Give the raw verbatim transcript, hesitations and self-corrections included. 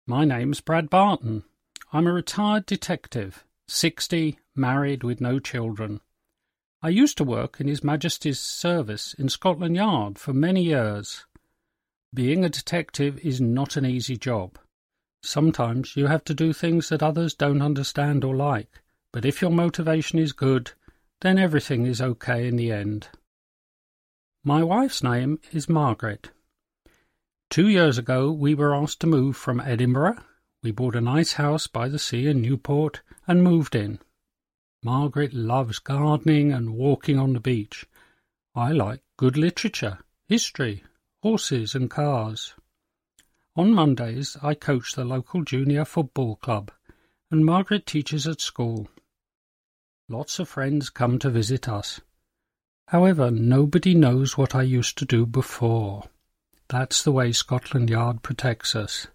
My name's Brad Barton. I'm a retired detective, sixty, married with no children. I used to work in His Majesty's service in Scotland Yard for many years. Being a detective is not an easy job. Sometimes you have to do things that others don't understand or like, but if your motivation is good, then everything is okay in the end. My wife's name is Margaret. Two years ago, we were asked to move from Edinburgh. We bought a nice house by the sea in Newport and moved in. Margaret loves gardening and walking on the beach. I like good literature, history, horses and cars. On Mondays, I coach the local junior football club, and Margaret teaches at school. Lots of friends come to visit us. However, nobody knows what I used to do before. That's the way Scotland Yard protects us.